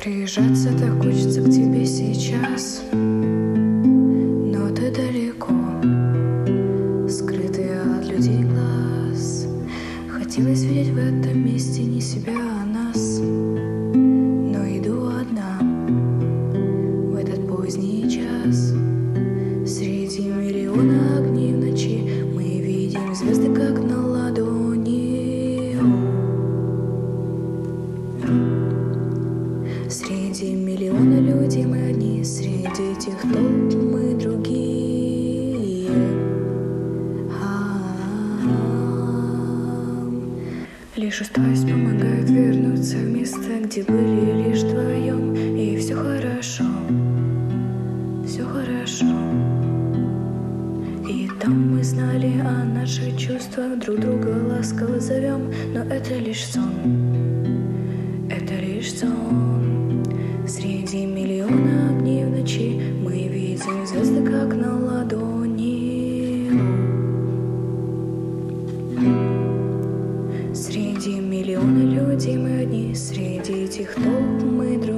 Прижаться так хочется к тебе сейчас, но ты далеко, скрытый от людей глаз. Хотелось видеть в этом месте не себя, а нас, но иду одна в этот поздний час. Среди миллиона огней в ночи мы видим звезды как на ладони. Среди миллиона людей мы одни, среди этих толп мы другие. Лишь усталость помогает вернуться в место, где были лишь вдвоем. И все хорошо, все хорошо. И там мы знали о наших чувствах, друг друга ласково зовем. Но это лишь сон, это лишь сон. Среди миллиона огней в ночи мы видим звезды как на ладони. Среди миллиона людей мы одни, среди этих толп мы друзья.